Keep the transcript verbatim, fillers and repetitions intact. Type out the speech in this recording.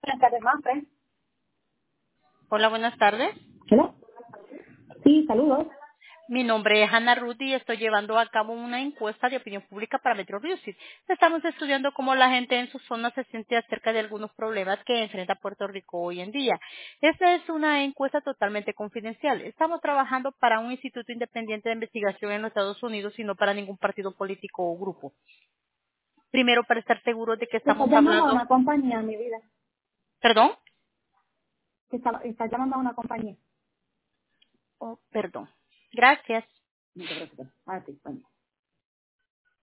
Buenas tardes, Manfred. Hola, buenas tardes. ¿Hola? Sí, saludos. Mi nombre es Ana Ruth y estoy llevando a cabo una encuesta de opinión pública para Metro Music. Estamos estudiando cómo la gente en su zona se siente acerca de algunos problemas que enfrenta Puerto Rico hoy en día. Esta es una encuesta totalmente confidencial. Estamos trabajando para un instituto independiente de investigación en los Estados Unidos y no para ningún partido político o grupo. Primero, para estar seguros de que Te estás estamos llamando a hablando... una compañía, mi vida. ¿Perdón? Te está- estás llamando a una compañía. Oh, perdón. Gracias. No te preocupes. A ti, bueno.